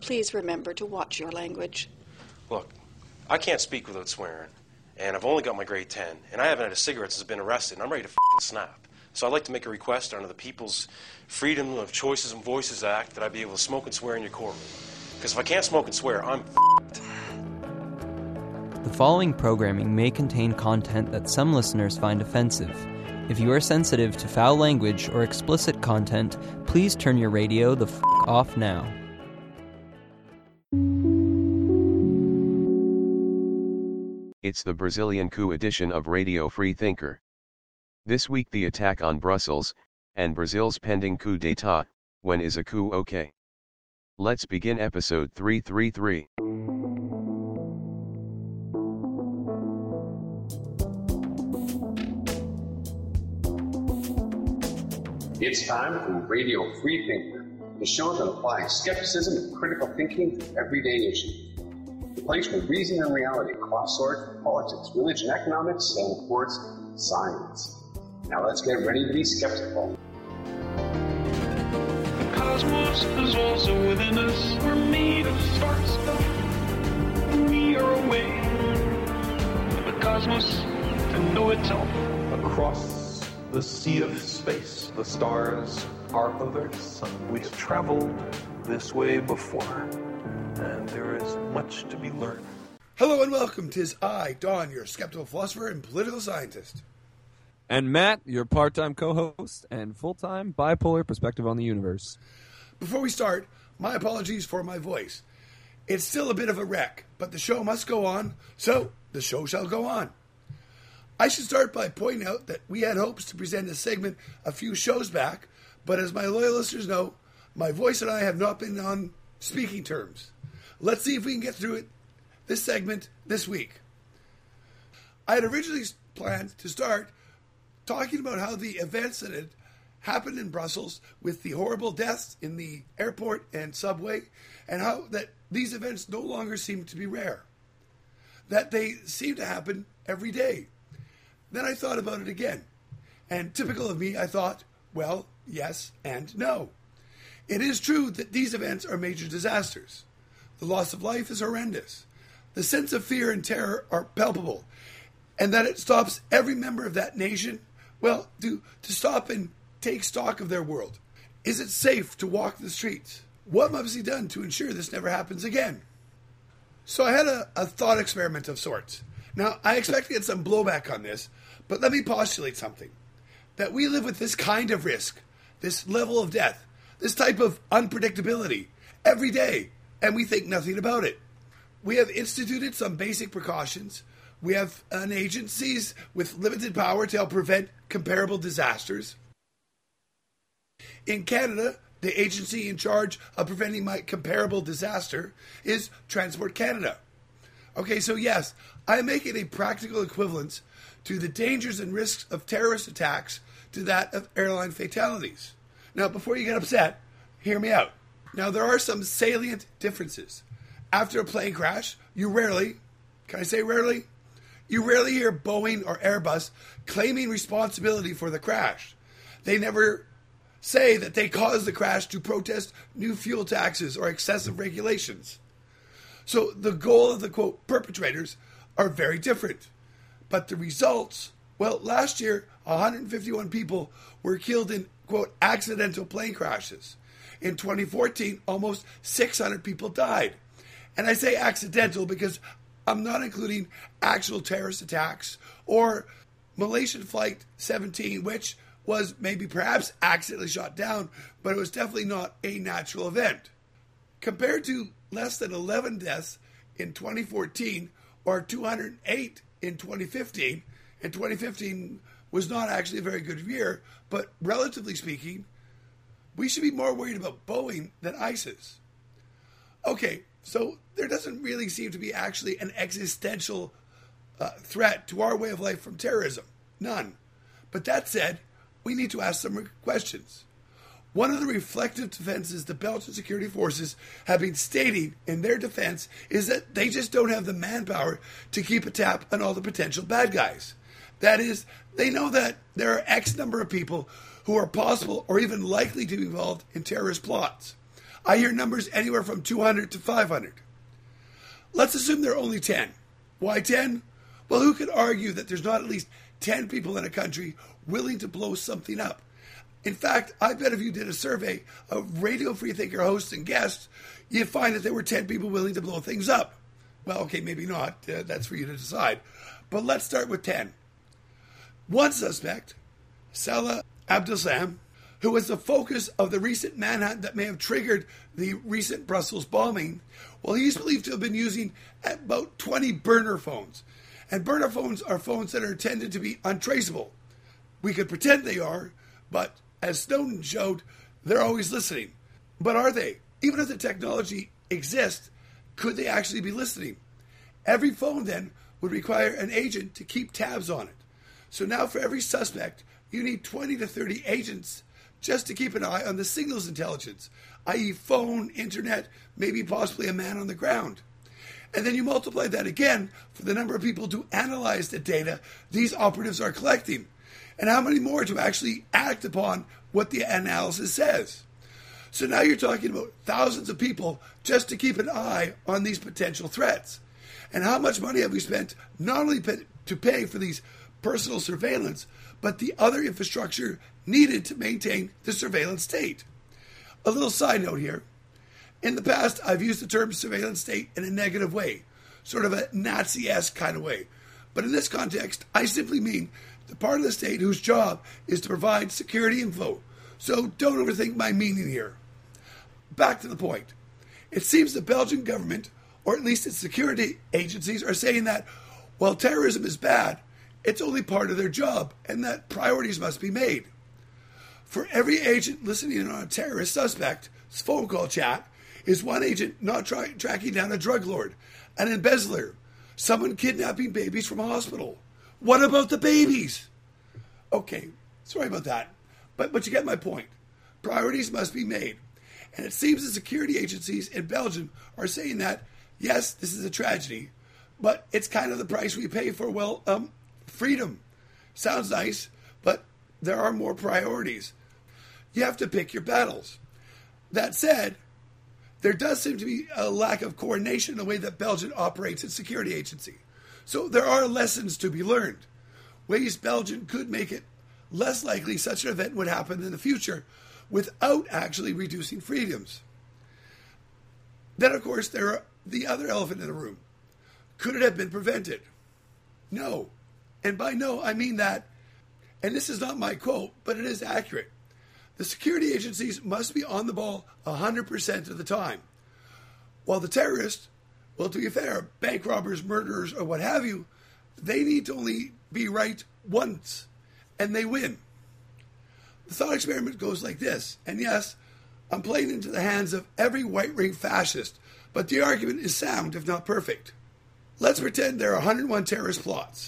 Please remember to watch your language. Look, I can't speak without swearing, and I've only got my grade 10, and I haven't had a cigarette since I've been arrested, and I'm ready to snap. So I'd like to make a request under the People's Freedom of Choices and Voices Act that I be able to smoke and swear in your courtroom. Because if I can't smoke and swear, I'm The following programming may contain content that some listeners find offensive. If you are sensitive to foul language or explicit content, please turn your radio the off now. It's the Brazilian coup edition of Radio Free Thinker. This week the attack on Brussels, and Brazil's pending coup d'état. When is a coup okay? Let's begin episode 333. It's time for Radio Free Thinker, the show that applies skepticism and critical thinking to everyday issues. The place where reason and reality cross swords with politics, religion, economics, and of course, science. Now let's get ready to be skeptical. The cosmos is also within us. We're made of stars. We are a way of the cosmos to know itself. Across the sea of space, the stars are others. We have traveled this way before, and there is much to be learned. Hello and welcome. 'Tis I, Don, your skeptical philosopher and political scientist. And Matt, your part-time co-host and full-time bipolar perspective on the universe. Before we start, my apologies for my voice. It's still a bit of a wreck, but the show must go on, so the show shall go on. I should start by pointing out that we had hopes to present a segment a few shows back, but as my loyal listeners know, my voice and I have not been on speaking terms. Let's see if we can get through this segment this week. I had originally planned to start talking about how the events that had happened in Brussels with the horrible deaths in the airport and subway, and how that these events no longer seem to be rare, that they seem to happen every day. Then I thought about it again, and typical of me, I thought, well, yes and no. It is true that these events are major disasters. The loss of life is horrendous. The sense of fear and terror are palpable, and that it stops every member of that nation, well, to stop and take stock of their world. Is it safe to walk the streets? What must be done to ensure this never happens again? So I had a thought experiment of sorts. Now, I expect to get some blowback on this, but let me postulate something. That we live with this kind of risk, this level of death, this type of unpredictability every day, and we think nothing about it. We have instituted some basic precautions. We have agencies with limited power to help prevent comparable disasters. In Canada, the agency in charge of preventing my comparable disaster is Transport Canada. Okay, so yes, I am making a practical equivalence to the dangers and risks of terrorist attacks to that of airline fatalities. Now, before you get upset, hear me out. Now, there are some salient differences. After a plane crash, you rarely, can I say rarely? You rarely hear Boeing or Airbus claiming responsibility for the crash. They never say that they caused the crash to protest new fuel taxes or excessive regulations. So the goal of the, quote, perpetrators are very different. But the results, well, last year, 151 people were killed in, quote, accidental plane crashes. In 2014, almost 600 people died. And I say accidental because I'm not including actual terrorist attacks or Malaysian Flight 17, which was maybe perhaps accidentally shot down, but it was definitely not a natural event. Compared to less than 11 deaths in 2014 or 208 in 2015, and 2015 was not actually a very good year, but relatively speaking, we should be more worried about Boeing than ISIS. Okay, so there doesn't really seem to be actually an existential threat to our way of life from terrorism. None. But that said, we need to ask some questions. One of the reflective defenses the Belgian security forces have been stating in their defense is that they just don't have the manpower to keep a tap on all the potential bad guys. That is, they know that there are X number of people who are possible or even likely to be involved in terrorist plots. I hear numbers anywhere from 200 to 500. Let's assume there are only 10. Why 10? Well, who could argue that there's not at least 10 people in a country willing to blow something up? In fact, I bet if you did a survey of Radio Free Thinker hosts and guests, you'd find that there were 10 people willing to blow things up. Well, okay, maybe not. That's for you to decide. But let's start with 10. One suspect, Salah Abdeslam, who was the focus of the recent manhunt that may have triggered the recent Brussels bombing, well, he's believed to have been using about 20 burner phones. And burner phones are phones that are intended to be untraceable. We could pretend they are, but as Snowden showed, they're always listening. But are they? Even if the technology exists, could they actually be listening? Every phone then would require an agent to keep tabs on it. So now for every suspect, you need 20 to 30 agents just to keep an eye on the signals intelligence, i.e. phone, internet, maybe possibly a man on the ground. And then you multiply that again for the number of people to analyze the data these operatives are collecting, and how many more to actually act upon what the analysis says. So now you're talking about thousands of people just to keep an eye on these potential threats. And how much money have we spent not only to pay for these personal surveillance, but the other infrastructure needed to maintain the surveillance state? A little side note here. In the past, I've used the term surveillance state in a negative way, sort of a Nazi-esque kind of way. But in this context, I simply mean the part of the state whose job is to provide security info. So don't overthink my meaning here. Back to the point. It seems the Belgian government, or at least its security agencies, are saying that while terrorism is bad, it's only part of their job, and that priorities must be made. For every agent listening in on a terrorist suspect's phone call chat is one agent not tracking down a drug lord, an embezzler, someone kidnapping babies from a hospital. What about the babies? Okay, sorry about that, but you get my point. Priorities must be made. And it seems the security agencies in Belgium are saying that, yes, this is a tragedy, but it's kind of the price we pay for, freedom. Sounds nice, but there are more priorities. You have to pick your battles. That said, there does seem to be a lack of coordination in the way that Belgium operates its security agency. So there are lessons to be learned. Ways Belgium could make it less likely such an event would happen in the future without actually reducing freedoms. Then, of course, there are the other elephant in the room. Could it have been prevented? No. And by no, I mean that, and this is not my quote, but it is accurate. The security agencies must be on the ball 100% of the time. While the terrorists, well, to be fair, bank robbers, murderers, or what have you, they need to only be right once, and they win. The thought experiment goes like this, and yes, I'm playing into the hands of every white-ring fascist, but the argument is sound, if not perfect. Let's pretend there are 101 terrorist plots.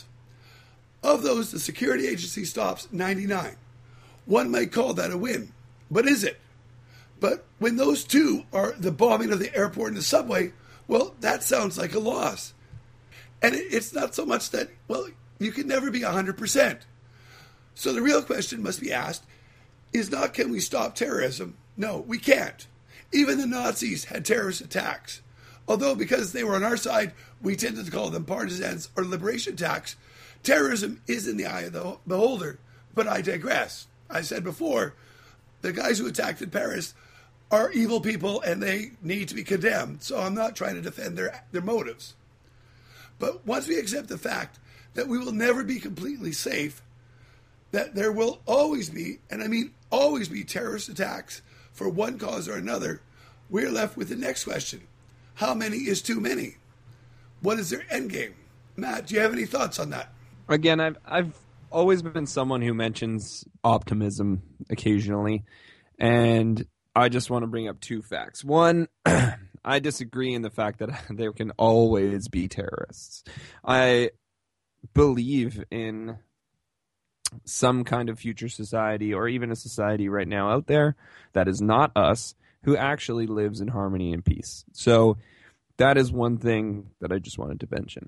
Of those, the security agency stops 99. One might call that a win, but is it? But when those two are the bombing of the airport and the subway, well, that sounds like a loss. And it's not so much that, well, you can never be 100%. So the real question must be asked is not, can we stop terrorism? No, we can't. Even the Nazis had terrorist attacks. Although because they were on our side, we tended to call them partisans or liberation attacks. Terrorism is in the eye of the beholder, but I digress. I said before, the guys who attacked in Paris are evil people and they need to be condemned, so I'm not trying to defend their motives. But once we accept the fact that we will never be completely safe, that there will always be, and I mean always be, terrorist attacks for one cause or another, we're left with the next question. How many is too many? What is their end game? Matt, do you have any thoughts on that? Again, I've always been someone who mentions optimism occasionally, and I just want to bring up two facts. One, I disagree in the fact that there can always be terrorists. I believe in some kind of future society, or even a society right now out there that is not us, who actually lives in harmony and peace. So that is one thing that I just wanted to mention.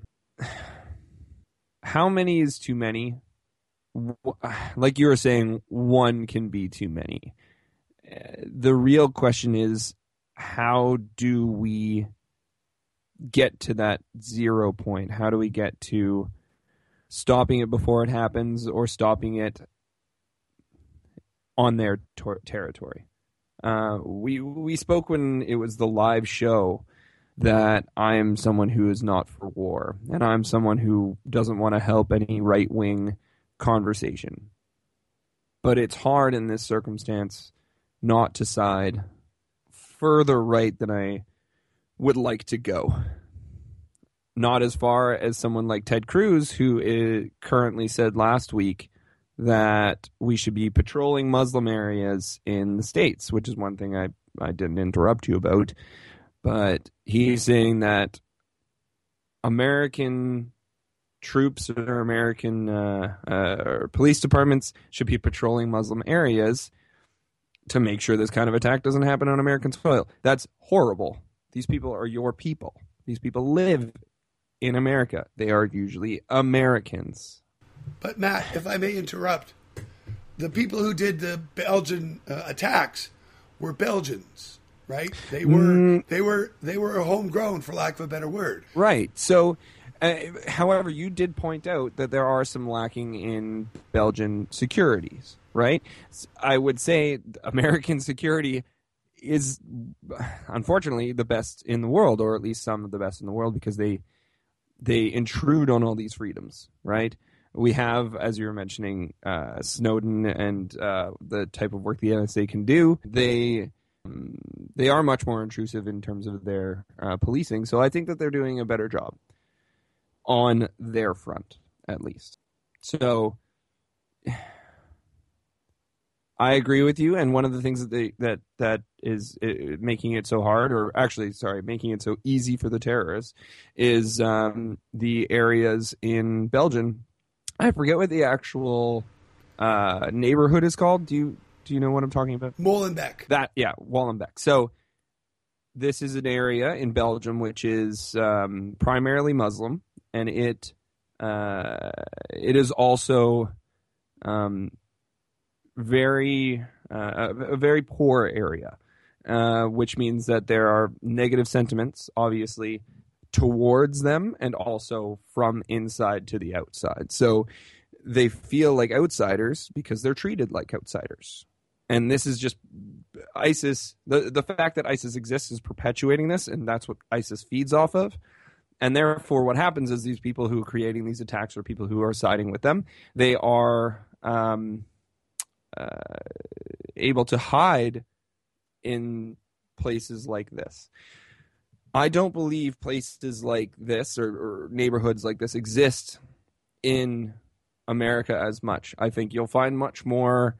How many is too many? Like you were saying, one can be too many. The real question is, how do we get to that 0 point? How do we get to stopping it before it happens or stopping it on their territory? We spoke when it was the live show that I am someone who is not for war, and I'm someone who doesn't want to help any right-wing conversation. But it's hard in this circumstance not to side further right than I would like to go. Not as far as someone like Ted Cruz, who currently said last week that we should be patrolling Muslim areas in the States, which is one thing I didn't interrupt you about. But he's saying that American troops or American police departments should be patrolling Muslim areas to make sure this kind of attack doesn't happen on American soil. That's horrible. These people are your people. These people live in America. They are usually Americans. But Matt, if I may interrupt, the people who did the Belgian attacks were Belgians, right? They were homegrown, for lack of a better word. Right. So, however, you did point out that there are some lacking in Belgian securities, right? I would say American security is, unfortunately, the best in the world, or at least some of the best in the world, because they intrude on all these freedoms, right? We have, as you were mentioning, Snowden and the type of work the NSA can do. They are much more intrusive in terms of their policing. So I think that they're doing a better job on their front, at least. So I agree with you. And one of the things that is making it so hard, or actually, sorry, making it so easy for the terrorists, is the areas in Belgium. I forget what the actual neighborhood is called. Do you know what I'm talking about? Molenbeek. Molenbeek. So this is an area in Belgium which is primarily Muslim, and it is also a very poor area, which means that there are negative sentiments, obviously, towards them, and also from inside to the outside. So they feel like outsiders because they're treated like outsiders. And this is just ISIS. The fact that ISIS exists is perpetuating this, and that's what ISIS feeds off of. And therefore, what happens is these people who are creating these attacks, or people who are siding with them, they are able to hide in places like this. I don't believe places like this or neighborhoods like this exist in America as much. I think you'll find much more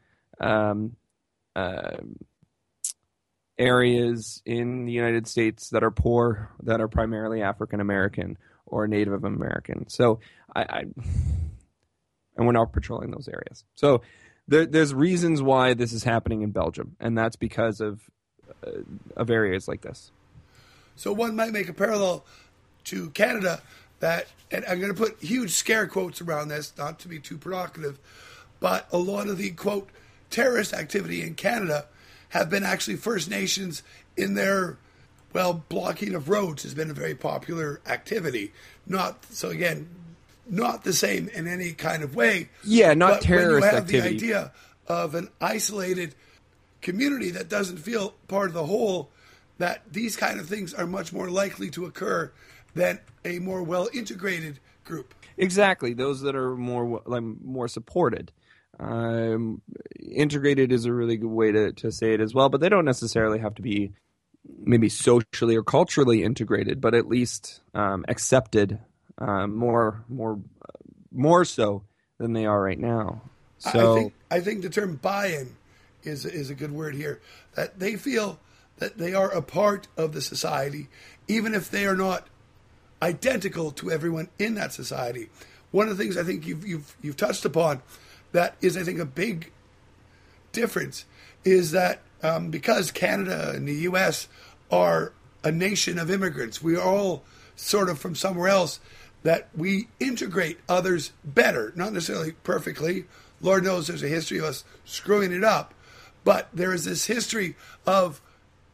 areas in the United States that are poor, that are primarily African American or Native American. So and we're not patrolling those areas. So there's reasons why this is happening in Belgium, and that's because of areas like this. So one might make a parallel to Canada that, and I'm going to put huge scare quotes around this, not to be too provocative, but a lot of the, quote, terrorist activity in Canada have been actually First Nations in their, blocking of roads has been a very popular activity. Not the same in any kind of way. Yeah, not but terrorist when you have activity. The idea of an isolated community that doesn't feel part of the whole, that these kind of things are much more likely to occur than a more well-integrated group. Exactly. Those that are more supported. Integrated is a really good way to say it as well, but they don't necessarily have to be maybe socially or culturally integrated, but at least accepted more so than they are right now. So I think the term buy-in is a good word here, that they feel that they are a part of the society, even if they are not identical to everyone in that society. One of the things I think you've touched upon that is, I think, a big difference is that because Canada and the U.S. are a nation of immigrants, we are all sort of from somewhere else, that we integrate others better, not necessarily perfectly. Lord knows there's a history of us screwing it up, but there is this history of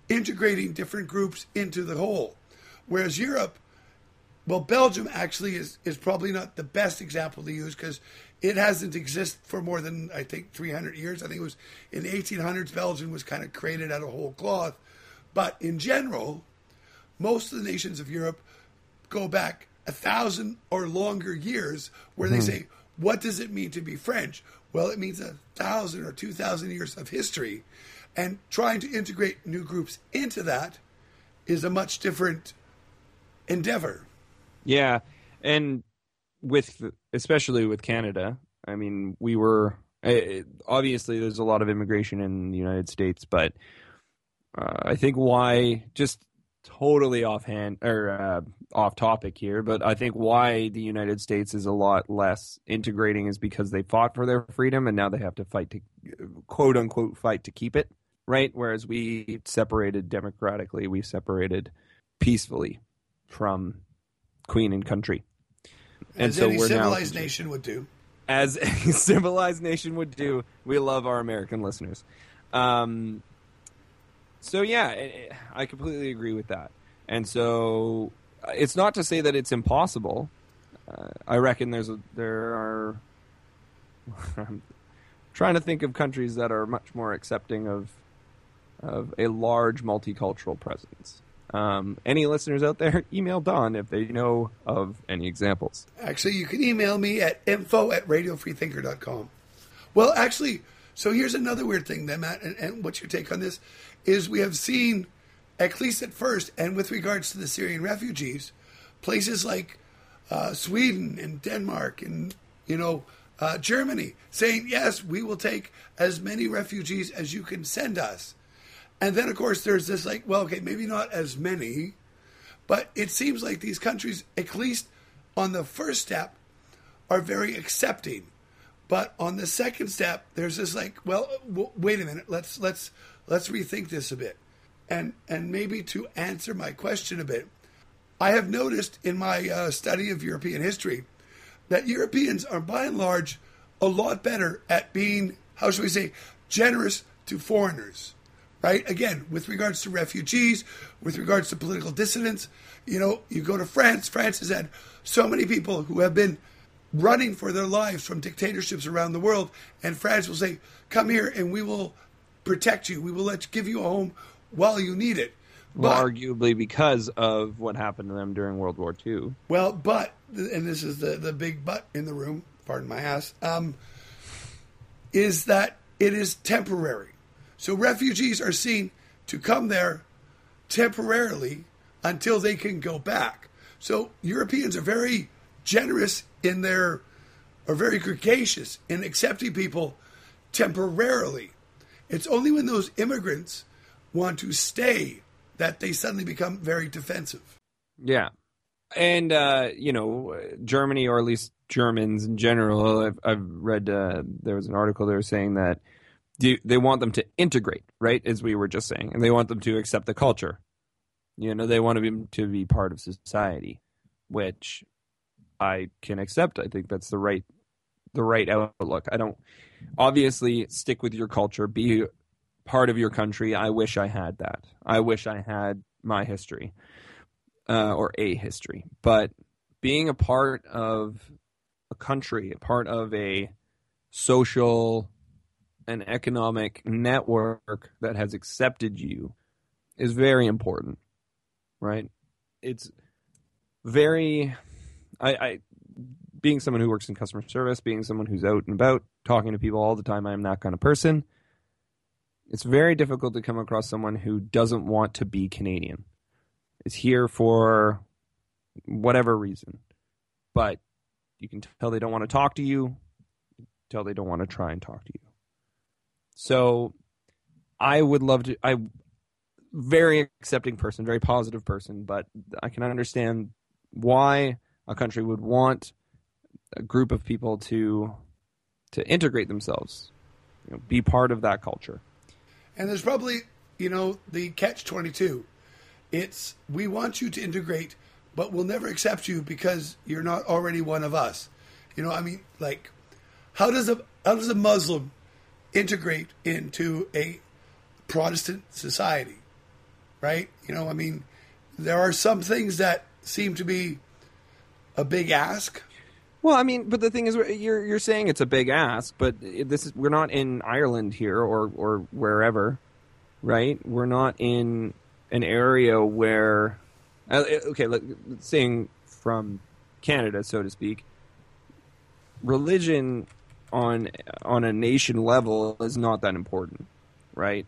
integrating different groups into the whole. Whereas Europe, well, Belgium actually is probably not the best example to use because it hasn't existed for more than, I think, 300 years. I think it was in the 1800s, Belgium was kind of created out of whole cloth. But in general, most of the nations of Europe go back 1,000 or longer years where they say, what does it mean to be French? Well, it means 1,000 or 2,000 years of history. And trying to integrate new groups into that is a much different endeavor. Yeah, and especially with Canada, I mean, we were obviously there's a lot of immigration in the United States, but I think why, just totally offhand or off topic here, but I think why the United States is a lot less integrating is because they fought for their freedom and now they have to fight to quote unquote fight to keep it, right? Whereas we separated democratically, we separated peacefully from Queen and country. And as so any we're civilized now, nation would do. As a civilized nation would do. We love our American listeners. So yeah, I completely agree with that. And so it's not to say that it's impossible. I reckon there are. I'm trying to think of countries that are much more accepting of a large multicultural presence. Any listeners out there, email Don if they know of any examples. Actually, you can email me at info@radiofreethinker.com. Well, actually, so here's another weird thing then, Matt, and what's your take on this, is we have seen, at least at first, and with regards to the Syrian refugees, places like Sweden and Denmark and, Germany saying, yes, we will take as many refugees as you can send us. And then, of course, there's this maybe not as many, but it seems like these countries, at least on the first step, are very accepting. But on the second step, there's this wait a minute, let's rethink this a bit. And maybe to answer my question a bit, I have noticed in my study of European history that Europeans are, by and large, a lot better at being, how should we say, generous to foreigners. Right? Again, with regards to refugees, with regards to political dissidents, you go to France. France has had so many people who have been running for their lives from dictatorships around the world, and France will say, come here and we will protect you. We will give you a home while you need it. Well, arguably because of what happened to them during World War II. Well, but, and this is the big but in the room, pardon my ass, is that it is temporary. So refugees are seen to come there temporarily until they can go back. So Europeans are very generous are very gregarious in accepting people temporarily. It's only when those immigrants want to stay that they suddenly become very defensive. Yeah. And, Germany, or at least Germans in general, I've read, there was an article there saying that they want them to integrate, right, as we were just saying, and they want them to accept the culture. They want them to be part of society, which I can accept. I think that's the right outlook. I don't, obviously, stick with your culture, be part of your country. I wish I had that. I wish I had my history, or a history. But being a part of a country, a part of a social an economic network that has accepted you is very important, right? It's very, I being someone who works in customer service, being someone who's out and about, talking to people all the time, I'm that kind of person. It's very difficult to come across someone who doesn't want to be Canadian. Is here for whatever reason, but you can tell they don't want to talk to you, tell they don't want to try and talk to you. So I would love to, very accepting person, very positive person, but I can understand why a country would want a group of people to integrate themselves, be part of that culture. And there's probably, the catch-22. It's, we want you to integrate, but we'll never accept you because you're not already one of us. How does a Muslim integrate into a Protestant society? right? You know, I mean, there are some things that seem to be a big ask. Well, I mean, but the thing is, you're saying it's a big ask, but we're not in Ireland here or wherever, right? We're not in an area where, okay, saying from Canada, so to speak, religion on a nation level is not that important, right?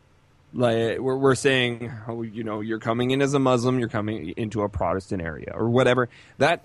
Like we're saying, oh, you know, you're coming in as a Muslim, you're coming into a Protestant area or whatever. That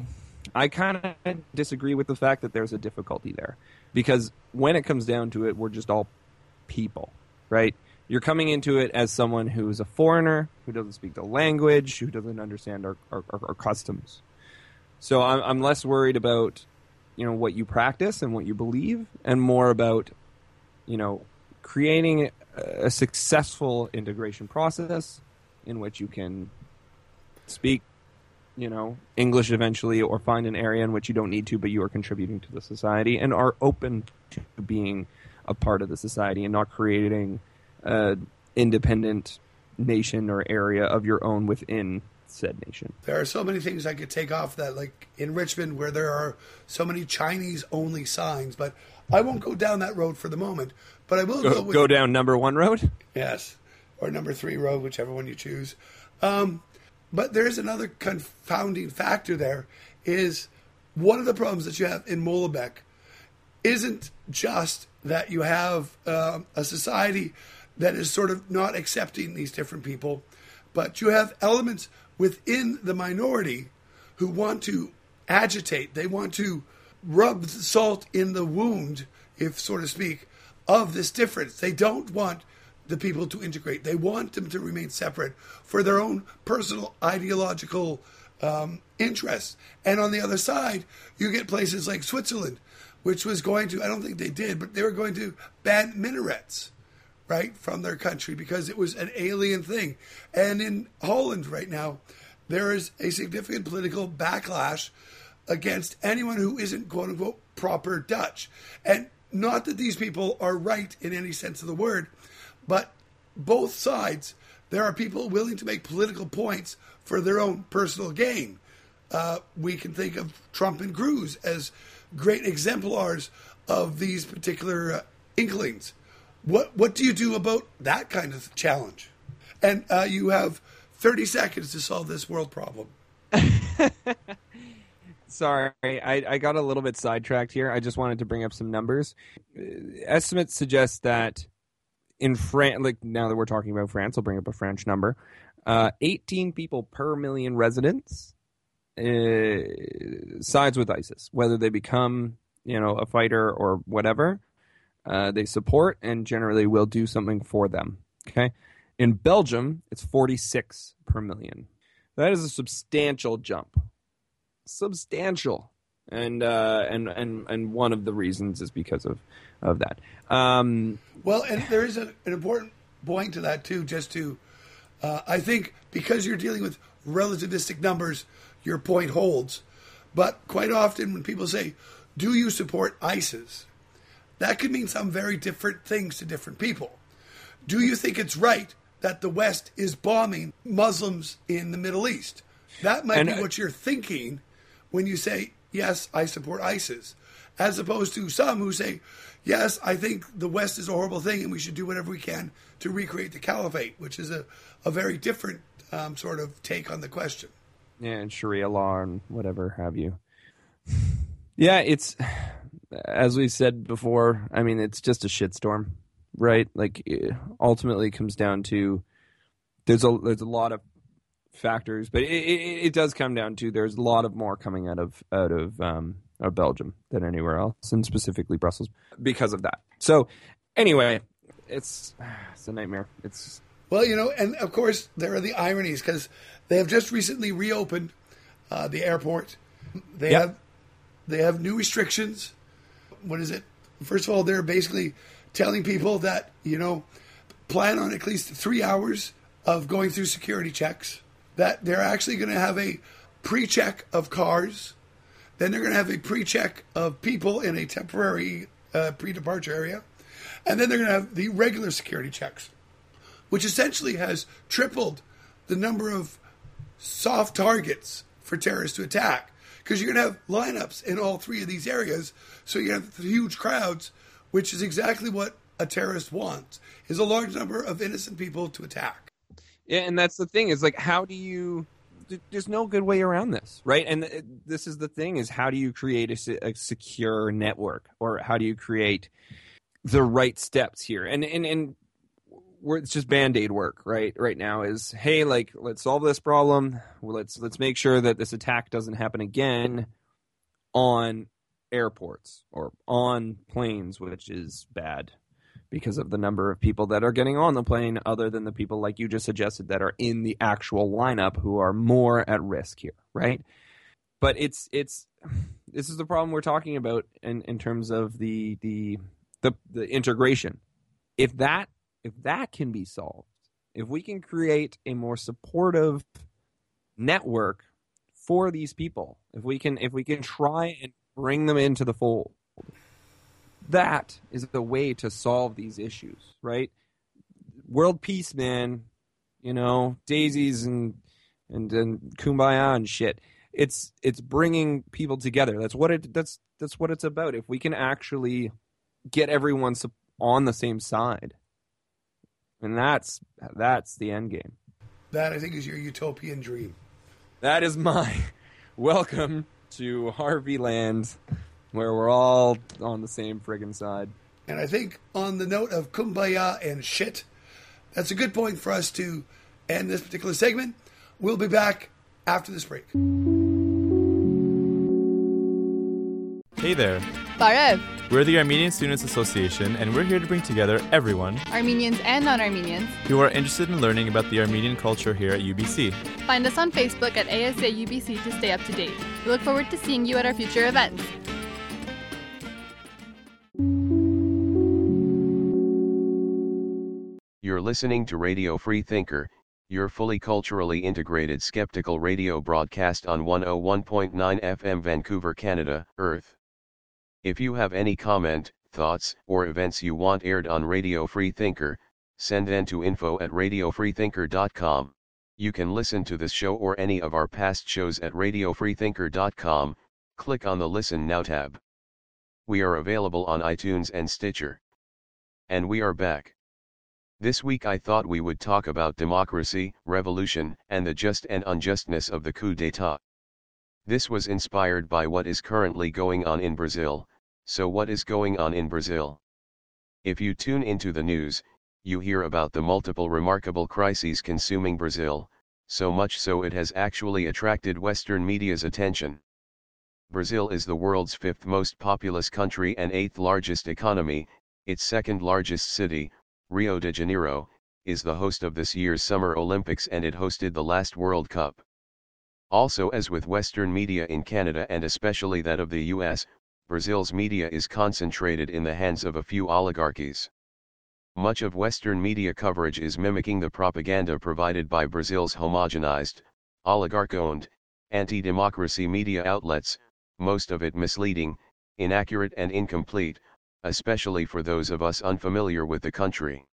I kind of disagree with the fact that there's a difficulty there, because when it comes down to it, we're just all people, right? You're coming into it as someone who is a foreigner, who doesn't speak the language, who doesn't understand our customs. So I'm less worried about, you know, what you practice and what you believe, and more about, you know, creating a successful integration process in which you can speak, you know, English eventually, or find an area in which you don't need to, but you are contributing to the society and are open to being a part of the society and not creating an independent nation or area of your own within said nation. There are so many things I could take off that, like in Richmond, where there are so many Chinese-only signs, but I won't go down that road for the moment. But I will go down number 1 road? Yes, or number 3 road, whichever one you choose. But there's another confounding factor there, is one of the problems that you have in Molenbeek isn't just that you have a society that is sort of not accepting these different people, but you have elements within the minority who want to agitate. They want to rub salt in the wound, if so to speak, of this difference. They don't want the people to integrate. They want them to remain separate for their own personal ideological interests. And on the other side, you get places like Switzerland, which was going to, I don't think they did, but they were going to ban minarets, right, from their country because it was an alien thing. And in Holland right now, there is a significant political backlash against anyone who isn't, quote unquote, proper Dutch. And not that these people are right in any sense of the word, but both sides, there are people willing to make political points for their own personal gain. We can think of Trump and Cruz as great exemplars of these particular inklings. What do you do about that kind of challenge? And you have 30 seconds to solve this world problem. Sorry, I got a little bit sidetracked here. I just wanted to bring up some numbers. Estimates suggest that in France, like now that we're talking about France, I'll bring up a French number. 18 people per million residents sides with ISIS, whether they become, you know, a fighter or whatever. They support and generally will do something for them. Okay, in Belgium, it's 46 per million. That is a substantial jump. Substantial, and one of the reasons is because of that. Well, and there is an important point to that too. Just to, I think because you're dealing with relativistic numbers, your point holds. But quite often, when people say, "Do you support ISIS?" that could mean some very different things to different people. Do you think it's right that the West is bombing Muslims in the Middle East? That might be what you're thinking when you say, yes, I support ISIS, as opposed to some who say, yes, I think the West is a horrible thing and we should do whatever we can to recreate the caliphate, which is a very different sort of take on the question. Yeah, and Sharia law and whatever have you. Yeah, it's, as we said before, I mean, it's just a shitstorm, right? Like, it ultimately comes down to there's a lot of factors, but it does come down to there's a lot of more coming out of Belgium than anywhere else, and specifically Brussels because of that. So anyway, it's a nightmare. It's well, you know, and of course there are the ironies because they have just recently reopened the airport. They have new restrictions. What is it? First of all, they're basically telling people that, you know, plan on at least 3 hours of going through security checks. That they're actually going to have a pre-check of cars. Then they're going to have a pre-check of people in a temporary pre-departure area. And then they're going to have the regular security checks, which essentially has tripled the number of soft targets for terrorists to attack. Because you're going to have lineups in all three of these areas, so you have huge crowds, which is exactly what a terrorist wants, is a large number of innocent people to attack. Yeah, and that's the thing, is like, how do you... There's no good way around this, right? And this is the thing, is how do you create a secure network, or how do you create the right steps here? And it's just Band-Aid work, right now, is, hey, like, let's solve this problem. Let's make sure that this attack doesn't happen again on airports or on planes, which is bad because of the number of people that are getting on the plane, other than the people, like you just suggested, that are in the actual lineup, who are more at risk here, right? But this is the problem we're talking about in terms of the integration. If that can be solved, if we can create a more supportive network for these people, if we can try and bring them into the fold, that is the way to solve these issues, right? World peace, man, daisies and kumbaya and shit. It's bringing people together. That's what it's about. If we can actually get everyone on the same side, and that's the end game. That, I think, is your utopian dream. That is my welcome to Harvey Land, where we're all on the same friggin' side. And I think on the note of kumbaya and shit, that's a good point for us to end this particular segment. We'll be back after this break. Hey there. Barev. We're the Armenian Students Association, and we're here to bring together everyone, Armenians and non-Armenians, who are interested in learning about the Armenian culture here at UBC. Find us on Facebook at ASA UBC to stay up to date. We look forward to seeing you at our future events. You're listening to Radio Free Thinker, your fully culturally integrated skeptical radio broadcast on 101.9 FM Vancouver, Canada, Earth. If you have any comment, thoughts, or events you want aired on Radio Free Thinker, send them to info@radiofreethinker.com. You can listen to this show or any of our past shows at radiofreethinker.com, click on the Listen Now tab. We are available on iTunes and Stitcher. And we are back. This week I thought we would talk about democracy, revolution, and the just and unjustness of the coup d'état. This was inspired by what is currently going on in Brazil. So what is going on in Brazil? If you tune into the news, you hear about the multiple remarkable crises consuming Brazil, so much so it has actually attracted Western media's attention. Brazil is the world's 5th most populous country and 8th largest economy. Its 2nd largest city, Rio de Janeiro, is the host of this year's Summer Olympics, and it hosted the last World Cup. Also, as with Western media in Canada and especially that of the US, Brazil's media is concentrated in the hands of a few oligarchies. Much of Western media coverage is mimicking the propaganda provided by Brazil's homogenized, oligarch-owned, anti-democracy media outlets, most of it misleading, inaccurate and incomplete, especially for those of us unfamiliar with the country.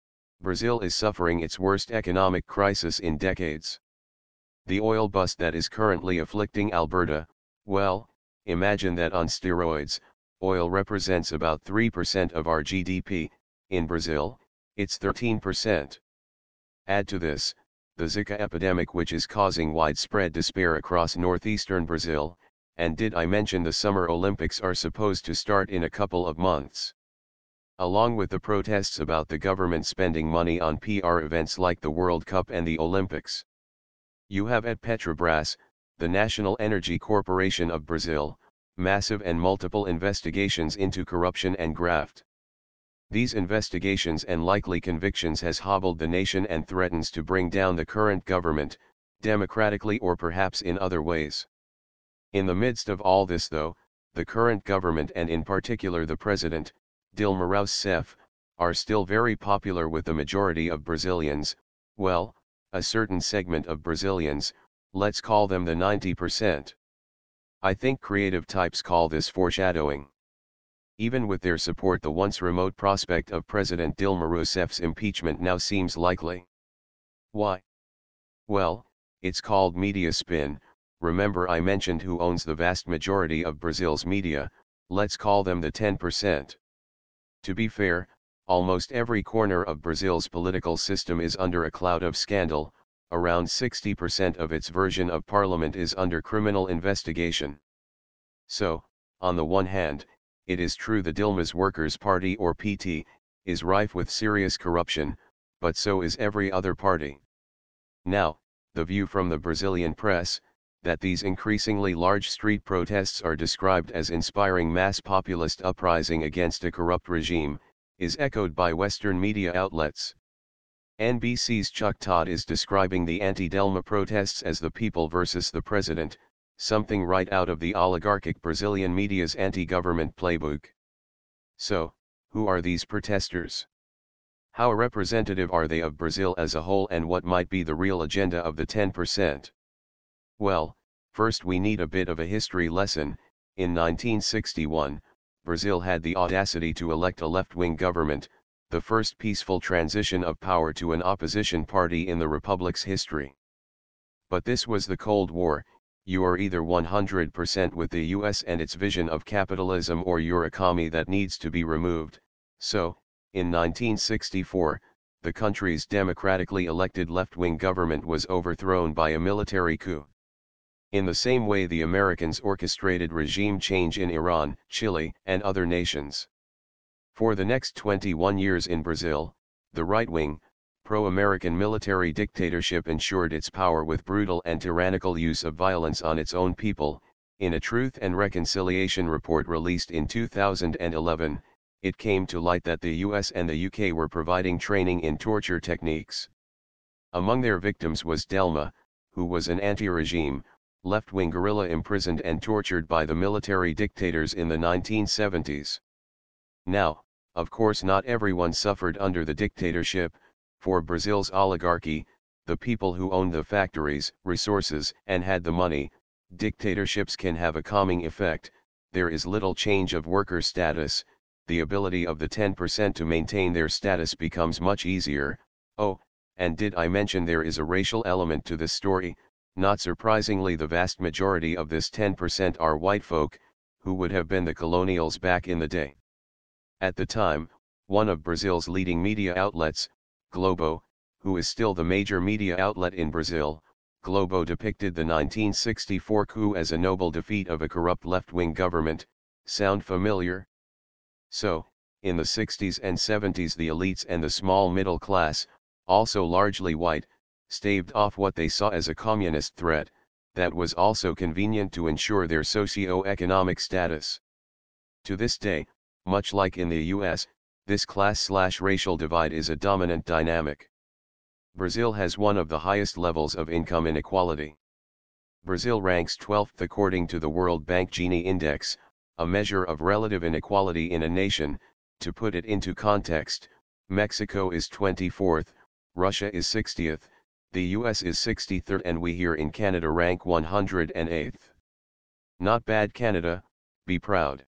Brazil is suffering its worst economic crisis in decades. The oil bust that is currently afflicting Alberta, well, imagine that on steroids. Oil represents about 3% of our GDP. In Brazil, it's 13%. Add to this, the Zika epidemic, which is causing widespread despair across northeastern Brazil, and did I mention the Summer Olympics are supposed to start in a couple of months? Along with the protests about the government spending money on PR events like the World Cup and the Olympics. You have at Petrobras, the National Energy Corporation of Brazil, massive and multiple investigations into corruption and graft. These investigations and likely convictions has hobbled the nation and threatens to bring down the current government, democratically or perhaps in other ways. In the midst of all this though, the current government and in particular the president, Dilma Rousseff, are still very popular with the majority of Brazilians, well, a certain segment of Brazilians, let's call them the 90%. I think creative types call this foreshadowing. Even with their support, the once remote prospect of President Dilma Rousseff's impeachment now seems likely. Why? Well, it's called media spin. Remember I mentioned who owns the vast majority of Brazil's media, let's call them the 10%. To be fair, almost every corner of Brazil's political system is under a cloud of scandal, around 60% of its version of parliament is under criminal investigation. So, on the one hand, it is true the Dilma's Workers' Party or PT, is rife with serious corruption, but so is every other party. Now, the view from the Brazilian press, that these increasingly large street protests are described as inspiring mass populist uprising against a corrupt regime, is echoed by Western media outlets. NBC's Chuck Todd is describing the anti-Dilma protests as the people versus the president, something right out of the oligarchic Brazilian media's anti-government playbook. So, who are these protesters? How representative are they of Brazil as a whole, and what might be the real agenda of the 10%? Well, first we need a bit of a history lesson. In 1961, Brazil had the audacity to elect a left-wing government, the first peaceful transition of power to an opposition party in the republic's history. But this was the Cold War. You are either 100% with the US and its vision of capitalism, or you're a commie that needs to be removed. So, in 1964, the country's democratically elected left-wing government was overthrown by a military coup. In the same way the Americans orchestrated regime change in Iran, Chile, and other nations. For the next 21 years in Brazil, the right-wing, pro-American military dictatorship ensured its power with brutal and tyrannical use of violence on its own people. In a Truth and Reconciliation report released in 2011, it came to light that the US and the UK were providing training in torture techniques. Among their victims was Dilma, who was an anti-regime, left-wing guerrilla imprisoned and tortured by the military dictators in the 1970s. Now, of course not everyone suffered under the dictatorship. For Brazil's oligarchy, the people who owned the factories, resources, and had the money, dictatorships can have a calming effect. There is little change of worker status, the ability of the 10% to maintain their status becomes much easier. Oh, and did I mention there is a racial element to this story? Not surprisingly, the vast majority of this 10% are white folk, who would have been the colonials back in the day. At the time, one of Brazil's leading media outlets, Globo, who is still the major media outlet in Brazil, Globo depicted the 1964 coup as a noble defeat of a corrupt left-wing government. Sound familiar? So, in the 60s and 70s the elites and the small middle class, also largely white, staved off what they saw as a communist threat, that was also convenient to ensure their socio-economic status. To this day, much like in the US, this class/racial divide is a dominant dynamic. Brazil has one of the highest levels of income inequality. Brazil ranks 12th according to the World Bank Gini Index, a measure of relative inequality in a nation. To put it into context, Mexico is 24th, Russia is 60th, the US is 63rd, and we here in Canada rank 108th. Not bad, Canada, be proud.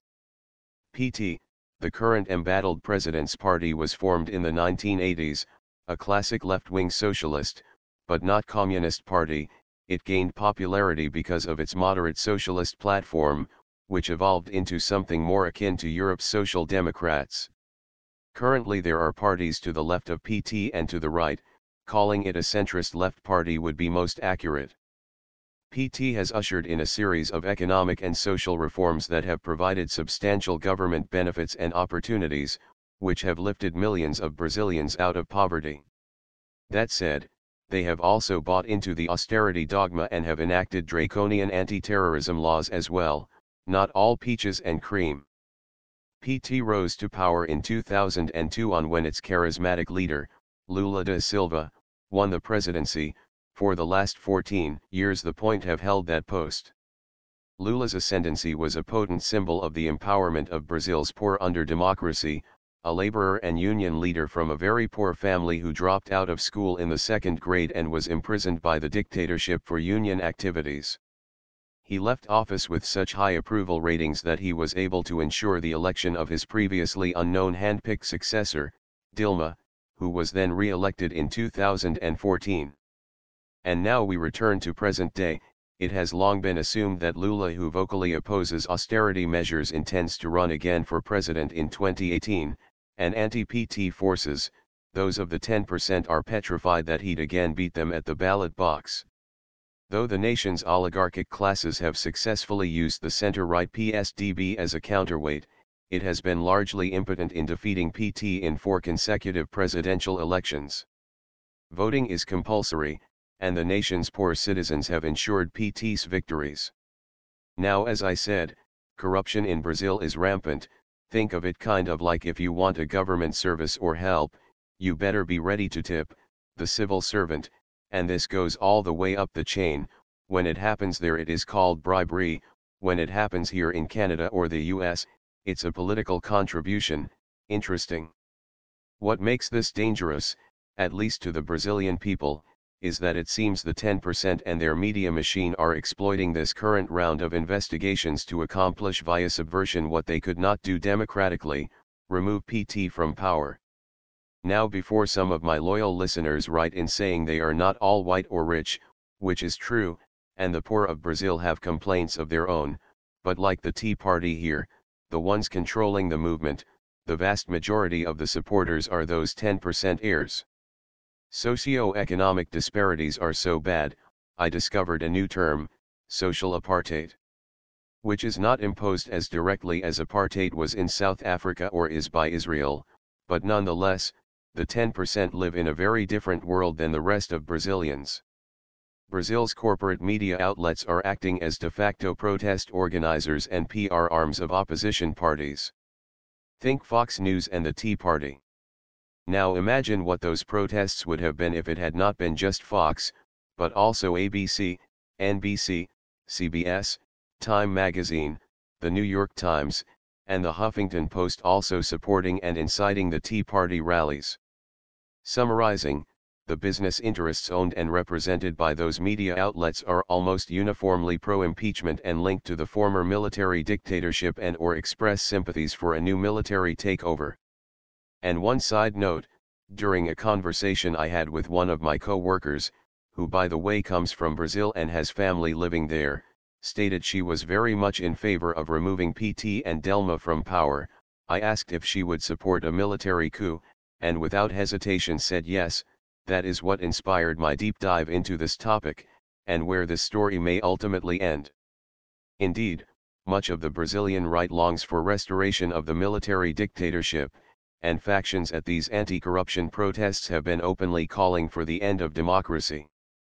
PT, the current embattled president's party, was formed in the 1980s, a classic left-wing socialist, but not communist party. It gained popularity because of its moderate socialist platform, which evolved into something more akin to Europe's Social Democrats. Currently there are parties to the left of PT and to the right. Calling it a centrist left party would be most accurate. PT has ushered in a series of economic and social reforms that have provided substantial government benefits and opportunities, which have lifted millions of Brazilians out of poverty. That said, they have also bought into the austerity dogma and have enacted draconian anti-terrorism laws as well. Not all peaches and cream. PT rose to power in 2002 on when its charismatic leader, Lula da Silva, won the presidency. For the last 14 years the point have held that post. Lula's ascendancy was a potent symbol of the empowerment of Brazil's poor under democracy, a laborer and union leader from a very poor family who dropped out of school in the 2nd grade and was imprisoned by the dictatorship for union activities. He left office with such high approval ratings that he was able to ensure the election of his previously unknown handpicked successor, Dilma, who was then re-elected in 2014. And now we return to present day. It has long been assumed that Lula, who vocally opposes austerity measures, intends to run again for president in 2018, and anti-PT forces, those of the 10%, are petrified that he'd again beat them at the ballot box. Though the nation's oligarchic classes have successfully used the center-right PSDB as a counterweight, it has been largely impotent in defeating PT in 4 consecutive presidential elections. Voting is compulsory, and the nation's poor citizens have ensured PT's victories. Now, as I said, corruption in Brazil is rampant. Think of it kind of like if you want a government service or help, you better be ready to tip the civil servant, and this goes all the way up the chain. When it happens there, it is called bribery. When it happens here in Canada or the US, it's a political contribution. Interesting. What makes this dangerous, at least to the Brazilian people, is that it seems the 10% and their media machine are exploiting this current round of investigations to accomplish via subversion what they could not do democratically: remove PT from power. Now, before some of my loyal listeners write in saying they are not all white or rich, which is true, and the poor of Brazil have complaints of their own, but like the Tea Party here, the ones controlling the movement, the vast majority of the supporters are those 10% heirs. Socio-economic disparities are so bad, I discovered a new term, social apartheid, which is not imposed as directly as apartheid was in South Africa or is by Israel, but nonetheless, the 10% live in a very different world than the rest of Brazilians. Brazil's corporate media outlets are acting as de facto protest organizers and PR arms of opposition parties. Think Fox News and the Tea Party. Now imagine what those protests would have been if it had not been just Fox, but also ABC, NBC, CBS, Time Magazine, the New York Times, and the Huffington Post also supporting and inciting the Tea Party rallies. Summarizing, the business interests owned and represented by those media outlets are almost uniformly pro-impeachment and linked to the former military dictatorship and/or express sympathies for a new military takeover. And one side note, during a conversation I had with one of my co-workers, who by the way comes from Brazil and has family living there, stated she was very much in favor of removing PT and Dilma from power. I asked if she would support a military coup, and without hesitation said yes. That is what inspired my deep dive into this topic, and where this story may ultimately end. Indeed, much of the Brazilian right longs for restoration of the military dictatorship, and factions at these anti-corruption protests have been openly calling for the end of democracy.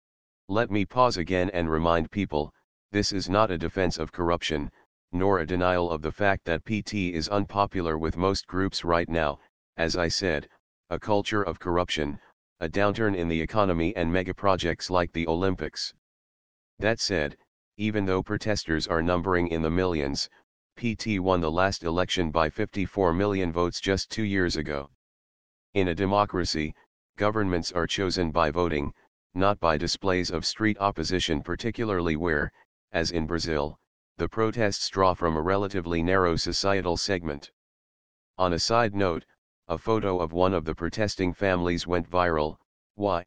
Let me pause again and remind people, this is not a defense of corruption, nor a denial of the fact that PT is unpopular with most groups right now. As I said, a culture of corruption, a downturn in the economy, and megaprojects like the Olympics. That said, even though protesters are numbering in the millions, PT won the last election by 54 million votes just 2 years ago. In a democracy, governments are chosen by voting, not by displays of street opposition, particularly where, as in Brazil, the protests draw from a relatively narrow societal segment. On a side note, a photo of one of the protesting families went viral. Why?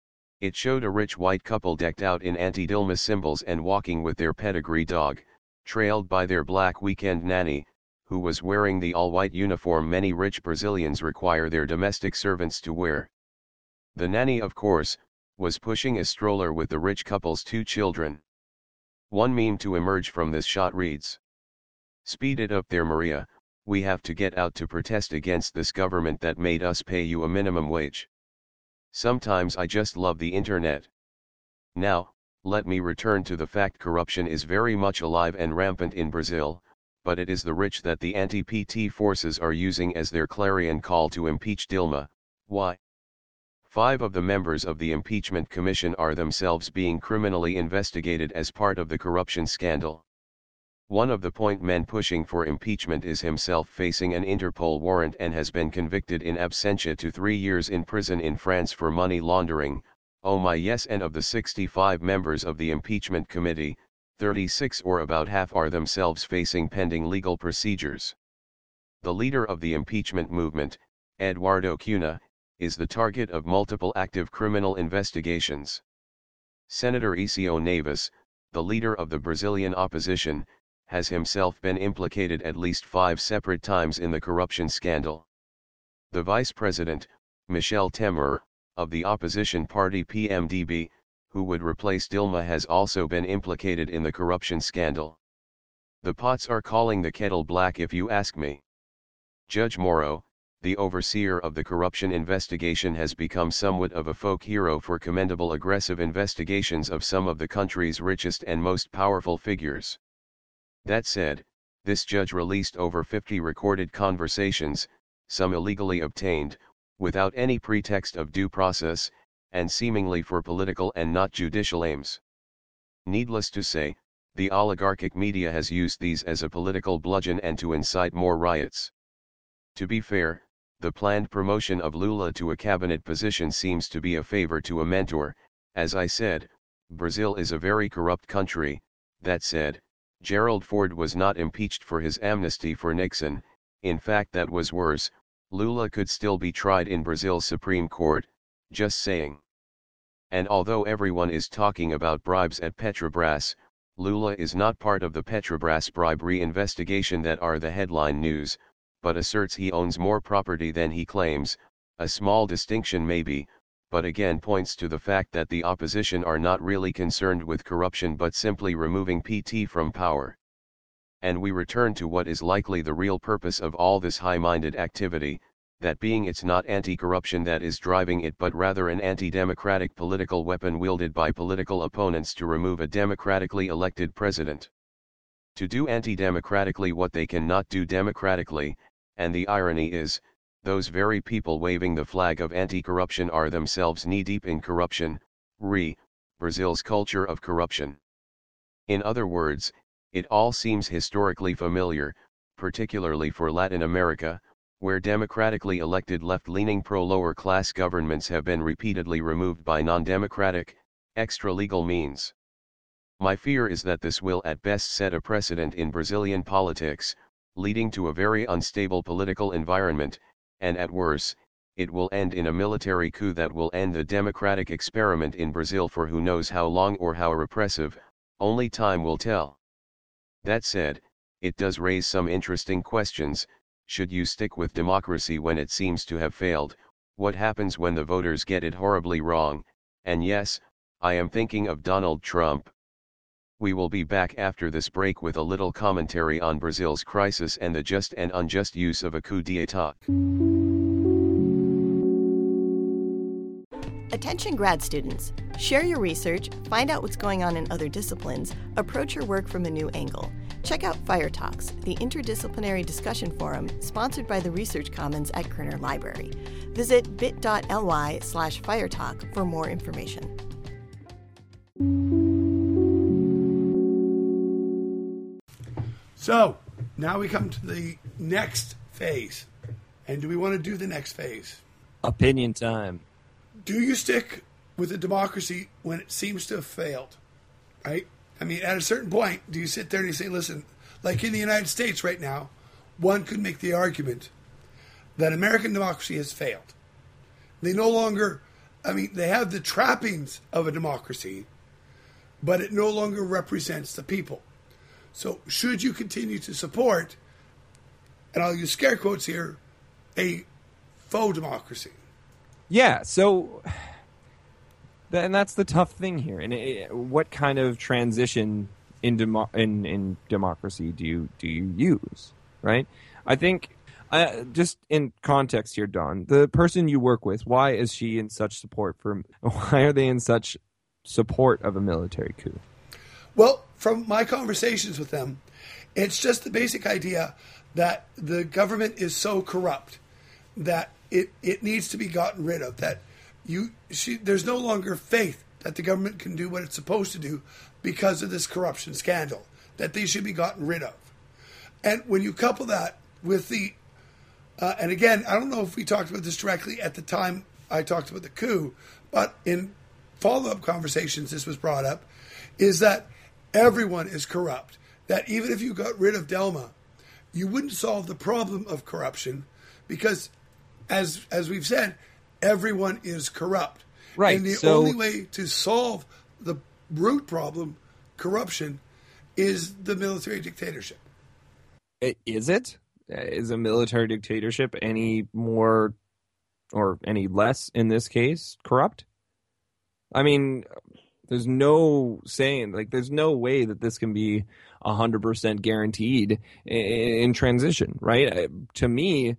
It showed a rich white couple decked out in anti-Dilma symbols and walking with their pedigree dog, trailed by their black weekend nanny, who was wearing the all-white uniform many rich Brazilians require their domestic servants to wear. The nanny, of course, was pushing a stroller with the rich couple's 2 children. One meme to emerge from this shot reads, "Speed it up there, Maria, we have to get out to protest against this government that made us pay you a minimum wage." Sometimes I just love the internet. Now, let me return to the fact corruption is very much alive and rampant in Brazil, but it is the rich that the anti-PT forces are using as their clarion call to impeach Dilma. Why? 5 of the members of the impeachment commission are themselves being criminally investigated as part of the corruption scandal. One of the point men pushing for impeachment is himself facing an Interpol warrant and has been convicted in absentia to 3 years in prison in France for money laundering. Oh my yes, and of the 65 members of the impeachment committee, 36 or about half are themselves facing pending legal procedures. The leader of the impeachment movement, Eduardo Cunha, is the target of multiple active criminal investigations. Senator Icio Neves, the leader of the Brazilian opposition, has himself been implicated at least 5 separate times in the corruption scandal. The vice president, Michel Temer, of the opposition party PMDB, who would replace Dilma, has also been implicated in the corruption scandal. The pots are calling the kettle black, if you ask me. Judge Moro, the overseer of the corruption investigation, has become somewhat of a folk hero for commendable aggressive investigations of some of the country's richest and most powerful figures. That said, this judge released over 50 recorded conversations, some illegally obtained, without any pretext of due process, and seemingly for political and not judicial aims. Needless to say, the oligarchic media has used these as a political bludgeon and to incite more riots. To be fair, the planned promotion of Lula to a cabinet position seems to be a favor to a mentor. As I said, Brazil is a very corrupt country. That said, Gerald Ford was not impeached for his amnesty for Nixon. In fact, that was worse. Lula could still be tried in Brazil's Supreme Court, just saying. And although everyone is talking about bribes at Petrobras, Lula is not part of the Petrobras bribery investigation that are the headline news, but asserts he owns more property than he claims, a small distinction maybe, but again points to the fact that the opposition are not really concerned with corruption but simply removing PT from power. And we return to what is likely the real purpose of all this high-minded activity, that being it's not anti-corruption that is driving it but rather an anti-democratic political weapon wielded by political opponents to remove a democratically elected president. To do anti-democratically what they cannot do democratically, and the irony is, those very people waving the flag of anti-corruption are themselves knee-deep in corruption, Brazil's culture of corruption. In other words, it all seems historically familiar, particularly for Latin America, where democratically elected left-leaning pro-lower-class governments have been repeatedly removed by non-democratic, extra-legal means. My fear is that this will at best set a precedent in Brazilian politics, leading to a very unstable political environment, and at worst, it will end in a military coup that will end the democratic experiment in Brazil for who knows how long or how repressive, only time will tell. That said, it does raise some interesting questions. Should you stick with democracy when it seems to have failed? What happens when the voters get it horribly wrong? And yes, I am thinking of Donald Trump. We will be back after this break with a little commentary on Brazil's crisis and the just and unjust use of a coup d'état. Attention grad students, share your research, find out what's going on in other disciplines, approach your work from a new angle. Check out Fire Talks, the interdisciplinary discussion forum sponsored by the Research Commons at Kerner Library. Visit bit.ly/firetalk for more information. So, now we come to the next phase. And do we want to do the next phase? Opinion time. Do you stick with a democracy when it seems to have failed? Right? I mean, at a certain point, do you sit there and you say, listen, like in the United States right now, one could make the argument that American democracy has failed. They no longer, they have the trappings of a democracy, but it no longer represents the people. So should you continue to support, and I'll use scare quotes here, a faux democracy? Yeah, so, and that's the tough thing here. And what kind of transition in democracy do you use, right? I think, just in context here, Don, the person you work with, why is she in such support why are they in such support of a military coup? Well, from my conversations with them, it's just the basic idea that the government is so corrupt that it needs to be gotten rid of, that there's no longer faith that the government can do what it's supposed to do because of this corruption scandal, that they should be gotten rid of. And when you couple that with the, and again, I don't know if we talked about this directly at the time I talked about the coup, but in follow-up conversations this was brought up, is that everyone is corrupt, that even if you got rid of Delma, you wouldn't solve the problem of corruption because, as we've said, everyone is corrupt. Right. And the only way to solve the root problem, corruption, is the military dictatorship. Is it? Is a military dictatorship any more or any less, in this case, corrupt? I mean, there's no saying, like, there's no way that this can be 100% guaranteed in transition, right? To me,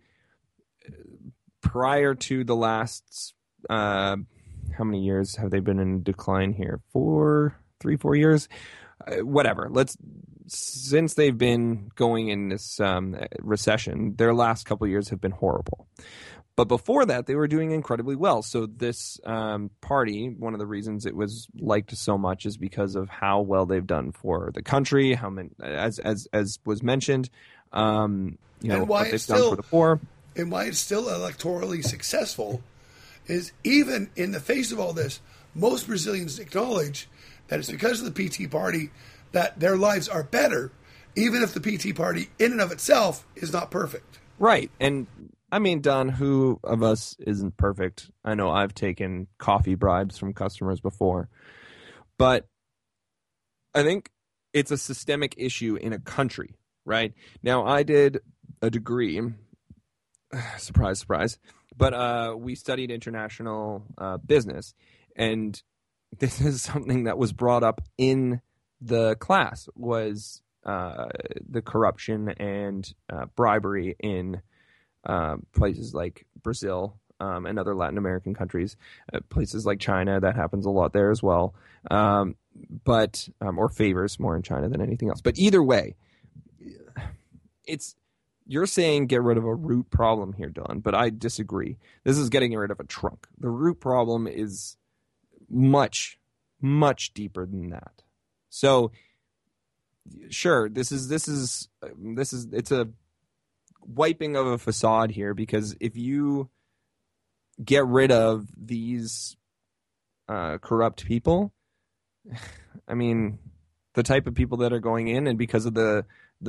prior to the last, how many years have they been in decline here? 4 years? Whatever. Since they've been going in this recession, their last couple of years have been horrible. But before that, they were doing incredibly well. So this party, one of the reasons it was liked so much is because of how well they've done for the country, how many, as was mentioned, what they've done for the poor. And why it's still electorally successful is, even in the face of all this, most Brazilians acknowledge that it's because of the PT party that their lives are better, even if the PT party in and of itself is not perfect. Right. And I mean, Don, who of us isn't perfect? I know I've taken coffee bribes from customers before, but I think it's a systemic issue in a country, right? Now, I did a degree, surprise, surprise, but we studied international business, and this is something that was brought up in the class, was the corruption and bribery in places like Brazil and other Latin American countries, places like China, that happens a lot there as well, or favors more in China than anything else. But either way, you're saying get rid of a root problem here, Don, but I disagree. This is getting rid of a trunk. The root problem is much, much deeper than that. So, sure, it's a wiping of a facade here, because if you get rid of these corrupt people, I mean, the type of people that are going in, and because of the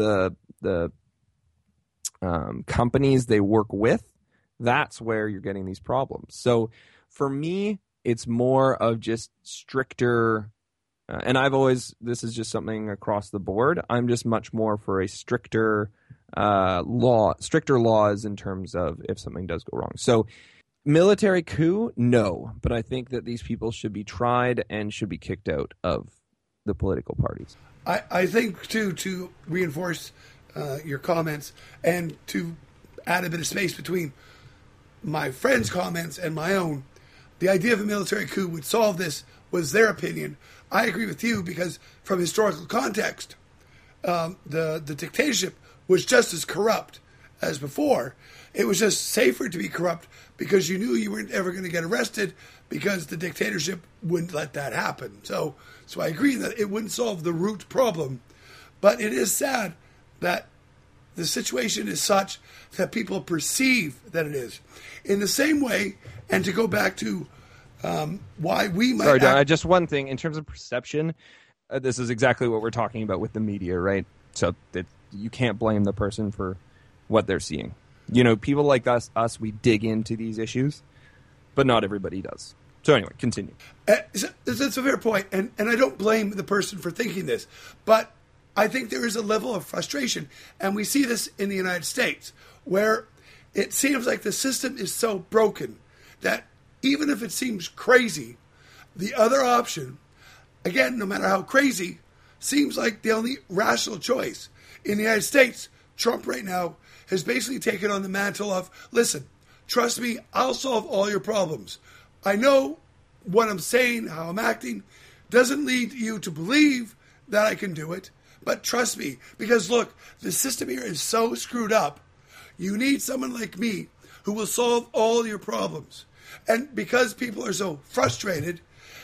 companies they work with, that's where you're getting these problems. So for me, it's more of just stricter, and this is just something across the board, I'm just much more for a stricter laws in terms of if something does go wrong. So military coup, no, but I think that these people should be tried and should be kicked out of the political parties. I think, too, to reinforce your comments and to add a bit of space between my friend's comments and my own, the idea of a military coup would solve this was their opinion. I agree with you, because from historical context, the dictatorship was just as corrupt as before. It was just safer to be corrupt because you knew you weren't ever going to get arrested, because the dictatorship wouldn't let that happen. So I agree that it wouldn't solve the root problem. But it is sad that the situation is such that people perceive that it is. In the same way, and to go back to why we might... Sorry, Don, just one thing. In terms of perception, this is exactly what we're talking about with the media, right? So that you can't blame the person for what they're seeing. You know, people like us, we dig into these issues, but not everybody does. So anyway, continue. That's a fair point, and I don't blame the person for thinking this, but I think there is a level of frustration, and we see this in the United States, where it seems like the system is so broken that even if it seems crazy, the other option, again, no matter how crazy, seems like the only rational choice. In the United States, Trump right now has basically taken on the mantle of, listen, trust me, I'll solve all your problems. I know what I'm saying, how I'm acting, doesn't lead you to believe that I can do it, but trust me, because look, the system here is so screwed up. You need someone like me who will solve all your problems. And because people are so frustrated,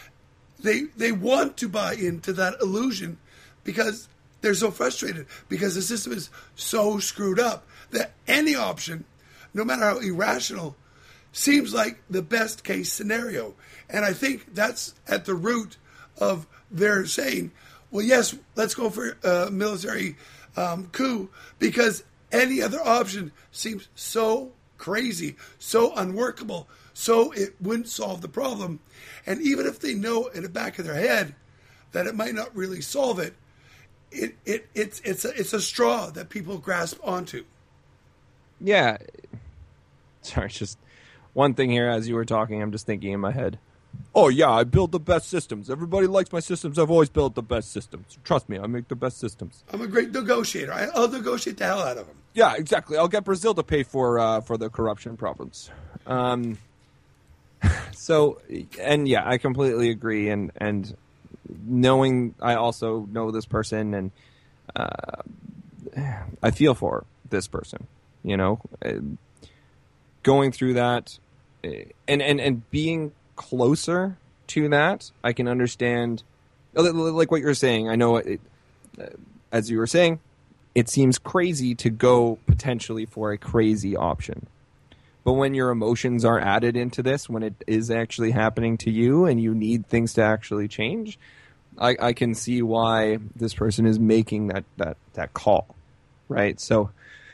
they want to buy into that illusion because they're so frustrated, because the system is so screwed up that any option, no matter how irrational, seems like the best case scenario. And I think that's at the root of their saying, well, yes, let's go for a military coup, because any other option seems so crazy, so unworkable, so it wouldn't solve the problem. And even if they know in the back of their head that it might not really solve it, it's a straw that people grasp onto. Yeah. Sorry, just one thing here as you were talking, I'm just thinking in my head, oh yeah, I build the best systems. Everybody likes my systems. I've always built the best systems. Trust me, I make the best systems. I'm a great negotiator. I'll negotiate the hell out of them. Yeah, exactly. I'll get Brazil to pay for the corruption problems. So, and yeah, I completely agree. And knowing, I also know this person, and I feel for this person. You know, going through that, and being closer to that, I can understand, like what you're saying. I know, as you were saying, it seems crazy to go potentially for a crazy option. But when your emotions are added into this, when it is actually happening to you and you need things to actually change, I can see why this person is making that call, right? So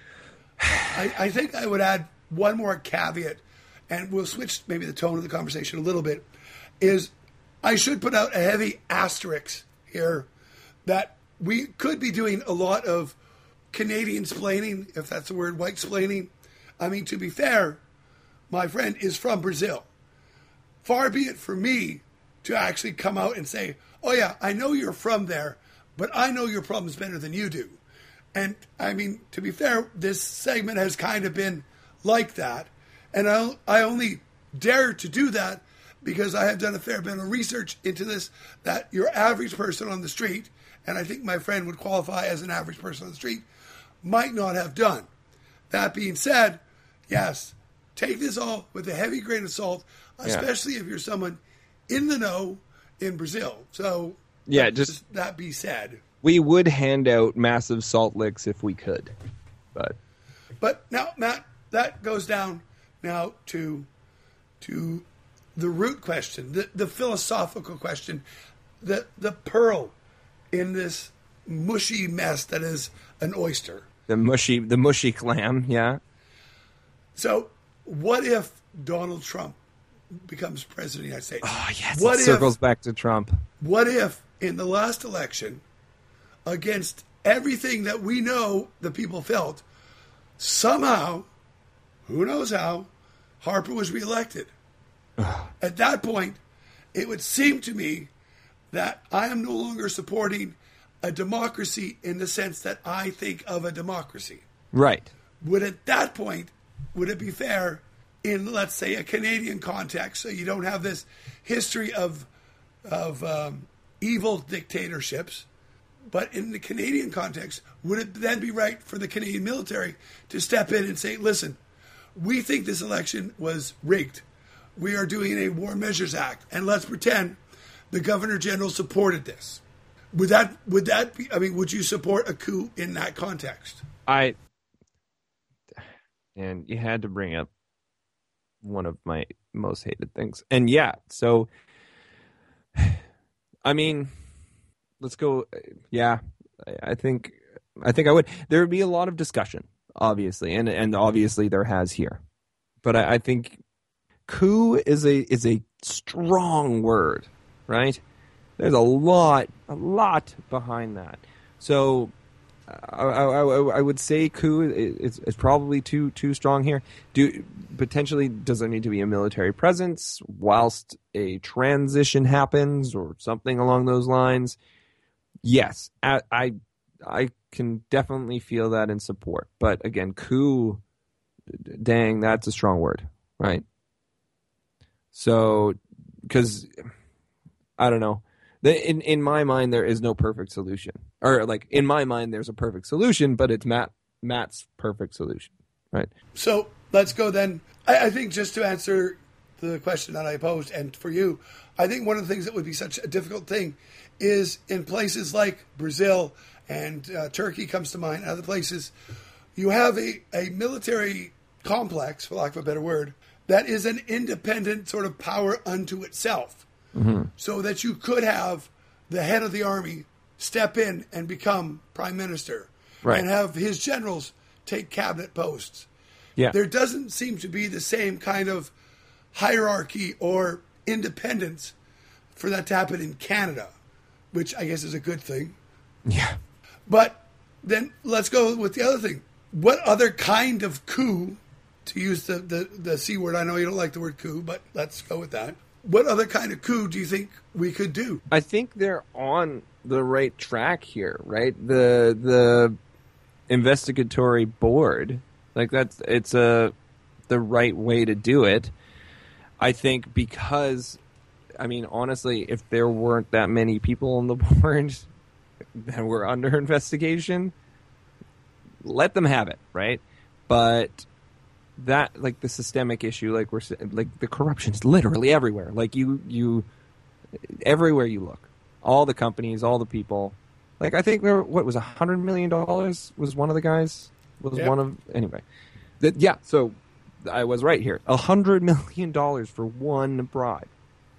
I think I would add one more caveat, and we'll switch maybe the tone of the conversation a little bit, is I should put out a heavy asterisk here that we could be doing a lot of Canadian-splaining, if that's the word, white-splaining. I mean, to be fair, my friend is from Brazil. Far be it for me to actually come out and say, oh yeah, I know you're from there, but I know your problems better than you do. And, I mean, to be fair, this segment has kind of been like that. And I only dare to do that because I have done a fair bit of research into this, that your average person on the street, and I think my friend would qualify as an average person on the street, might not have done. That being said, yes, take this all with a heavy grain of salt, especially if you're someone in the know in Brazil. So, yeah, just that be said. We would hand out massive salt licks if we could. But now, Matt, that goes down now to the root question, the philosophical question, the pearl in this mushy mess that is an oyster. The mushy clam, yeah. So, what if Donald Trump becomes president of the United States? Oh, yes, it circles back to Trump. What if, in the last election, against everything that we know the people felt, somehow, who knows how, Harper was reelected? At that point, it would seem to me that I am no longer supporting a democracy in the sense that I think of a democracy. Right. At that point, would it be fair in, let's say, a Canadian context, so you don't have this history of evil dictatorships, but in the Canadian context, would it then be right for the Canadian military to step in and say, listen, we think this election was rigged. We are doing a War Measures Act, and let's pretend the Governor General supported this. Would that be, I mean, would you support a coup in that context? And you had to bring up one of my most hated things. And yeah, so, I mean, let's go. Yeah, I think I would. There would be a lot of discussion, obviously, and obviously there has here. But I think coup is a strong word, right? There's a lot behind that. So I would say coup is probably too strong here. Potentially, does there need to be a military presence whilst a transition happens or something along those lines? Yes, I can definitely feel that in support. But again, coup, dang, that's a strong word, right? So, because I don't know. In my mind, there is no perfect solution. Or, like, in my mind, there's a perfect solution, but it's Matt's perfect solution, right? So, let's go then. I think just to answer the question that I posed, and for you, I think one of the things that would be such a difficult thing is in places like Brazil and Turkey comes to mind, and other places, you have a military complex, for lack of a better word, that is an independent sort of power unto itself. Mm-hmm. So that you could have the head of the army step in and become prime minister Right. and have his generals take cabinet posts. Yeah. There doesn't seem to be the same kind of hierarchy or independence for that to happen in Canada, which I guess is a good thing. Yeah. But then let's go with the other thing. What other kind of coup, to use the C word, I know you don't like the word coup, but let's go with that. What other kind of coup do you think we could do? I think they're on the right track here, right? The investigatory board, like it's the right way to do it. I think because, I mean, honestly, if there weren't that many people on the board that were under investigation, let them have it, right? But that, like, the systemic issue, like the corruption is literally everywhere. Like you everywhere you look, all the companies, all the people. Like, I think what was $100 million was one of the guys anyway. So I was right here. $100 million for one bribe.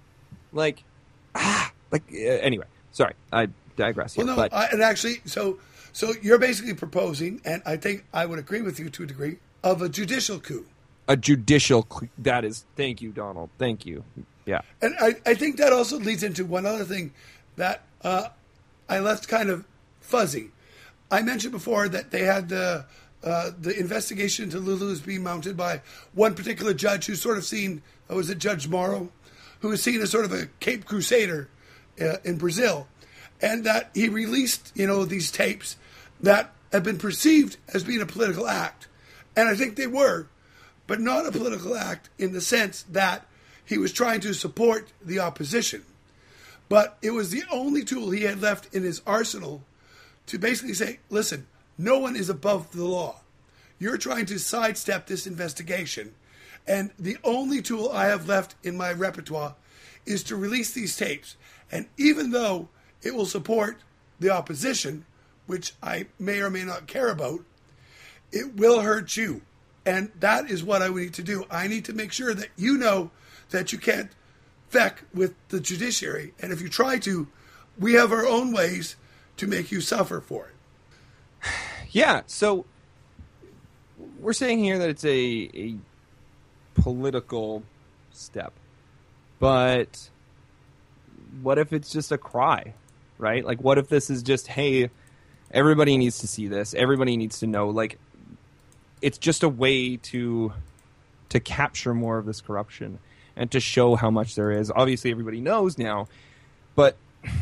Anyway, sorry, I digress here. Well, no, but and actually, so you're basically proposing, and I think I would agree with you to a degree, of a judicial coup. A judicial coup, that is, thank you, Donald. Thank you. Yeah. And I think that also leads into one other thing that I left kind of fuzzy. I mentioned before that they had the investigation into Lulu's being mounted by one particular judge who's sort of seen, was it Judge Morrow, who is seen as sort of a Cape Crusader in Brazil, and that he released, these tapes that have been perceived as being a political act. And I think they were, but not a political act in the sense that he was trying to support the opposition. But it was the only tool he had left in his arsenal to basically say, listen, no one is above the law. You're trying to sidestep this investigation, and the only tool I have left in my repertoire is to release these tapes. And even though it will support the opposition, which I may or may not care about, it will hurt you. And that is what I need to do. I need to make sure that you know that you can't feck with the judiciary. And if you try to, we have our own ways to make you suffer for it. Yeah, so we're saying here that it's a political step. But what if it's just a cry, right? Like, what if this is just, hey, everybody needs to see this. Everybody needs to know. Like, it's just a way to capture more of this corruption and to show how much there is. Obviously, everybody knows now, but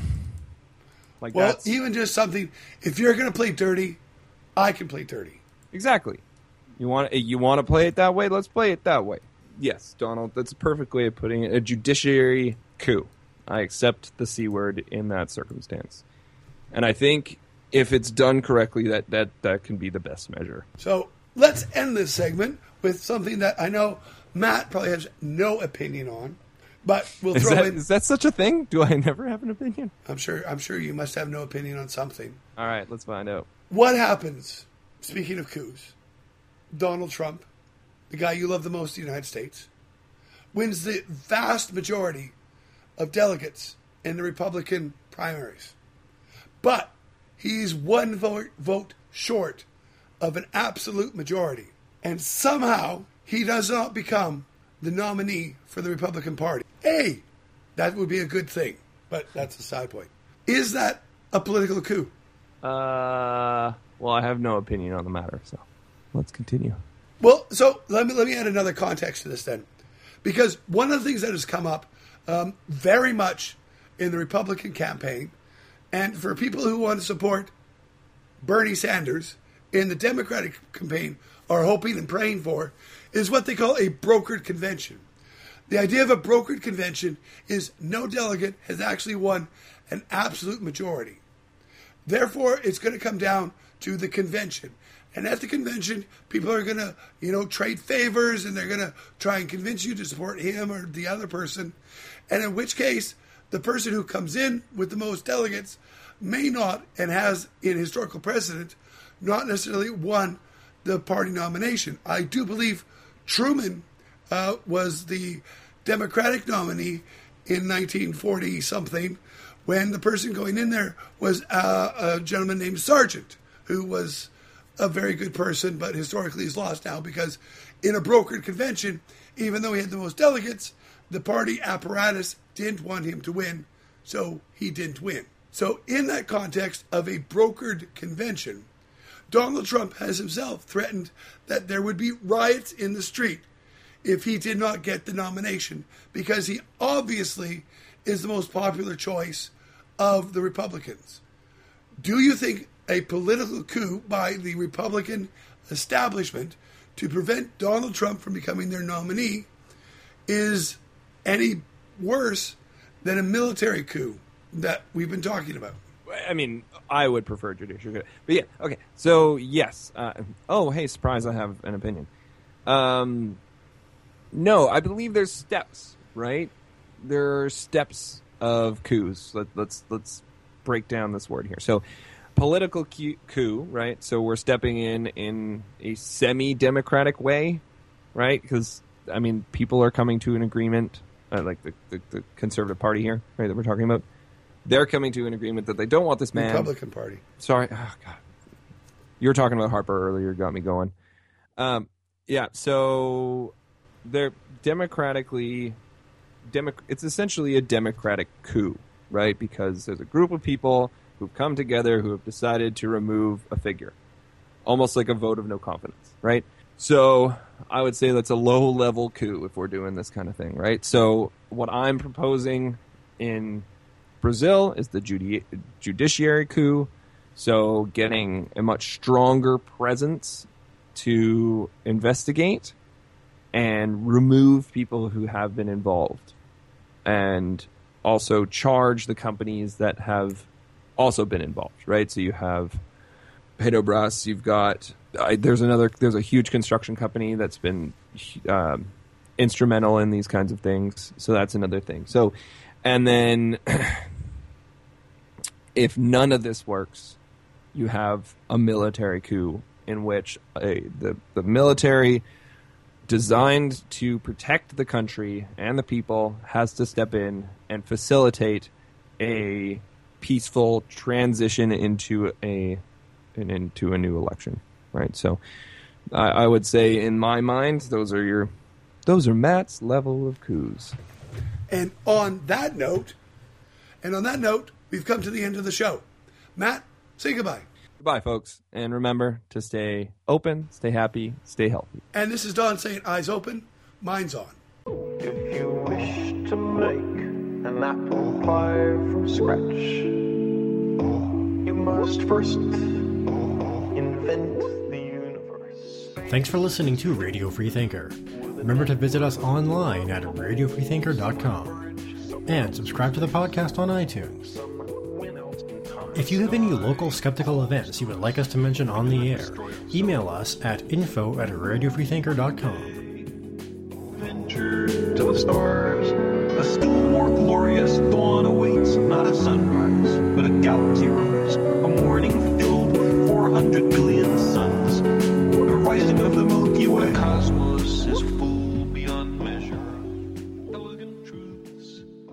even just something. If you're going to play dirty, I can play dirty. Exactly. You want to play it that way? Let's play it that way. Yes, Donald, that's a perfect way of putting it. A judiciary coup. I accept the C word in that circumstance, and I think if it's done correctly, that can be the best measure. So let's end this segment with something that I know Matt probably has no opinion on, but we'll throw in. Is that such a thing? Do I never have an opinion? I'm sure you must have no opinion on something. All right, let's find out. What happens, speaking of coups, Donald Trump, the guy you love the most in the United States, wins the vast majority of delegates in the Republican primaries. But he's one vote short of an absolute majority. And somehow he does not become the nominee for the Republican Party. Hey, that would be a good thing, but that's a side point. Is that a political coup? Well, I have no opinion on the matter, so let's continue. Well, so let me add another context to this then. Because one of the things that has come up very much in the Republican campaign, and for people who want to support Bernie Sanders in the Democratic campaign are hoping and praying for, is what they call a brokered convention. The idea of a brokered convention is no delegate has actually won an absolute majority. Therefore, it's going to come down to the convention. And at the convention, people are going to, trade favors, and they're going to try and convince you to support him or the other person. And in which case, the person who comes in with the most delegates may not, and has in historical precedent, not necessarily won the party nomination. I do believe Truman was the Democratic nominee in 1940-something when the person going in there was a gentleman named Sargent, who was a very good person, but historically is lost now because in a brokered convention, even though he had the most delegates, the party apparatus didn't want him to win, so he didn't win. So in that context of a brokered convention, Donald Trump has himself threatened that there would be riots in the street if he did not get the nomination, because he obviously is the most popular choice of the Republicans. Do you think a political coup by the Republican establishment to prevent Donald Trump from becoming their nominee is any worse than a military coup that we've been talking about? I mean, I would prefer judicial coup. But yeah, okay. So, yes. Oh, hey, surprise, I have an opinion. No, I believe there's steps, right? There are steps of coups. Let's break down this word here. So, political coup, right? So we're stepping in a semi-democratic way, right? Because, I mean, people are coming to an agreement, like the Conservative Party here, right, that we're talking about. They're coming to an agreement that they don't want this man. Republican Party. Sorry. Oh, God. You were talking about Harper earlier. Got me going. Yeah, so they're democratically... it's essentially a democratic coup, right? Because there's a group of people who've come together who have decided to remove a figure. Almost like a vote of no confidence, right? So I would say that's a low-level coup if we're doing this kind of thing, right? So what I'm proposing in Brazil is the judiciary coup, so getting a much stronger presence to investigate and remove people who have been involved, and also charge the companies that have also been involved, right? So you have Petrobras, you've got there's a huge construction company that's been instrumental in these kinds of things, so that's another thing. So, and then if none of this works, you have a military coup in which the military designed to protect the country and the people has to step in and facilitate a peaceful transition into a new election, right? So I would say, in my mind, those are Matt's level of coups. And on that note, we've come to the end of the show. Matt, say goodbye. Goodbye, folks. And remember to stay open, stay happy, stay healthy. And this is Don saying, eyes open, minds on. If you wish to make an apple pie from scratch, you must first invent the universe. Thanks for listening to Radio Free Thinker. Remember to visit us online at radiofreethinker.com and subscribe to the podcast on iTunes. If you have any local skeptical events you would like us to mention on the air, email us at info@radiofreethinker.com. Venture to the stars.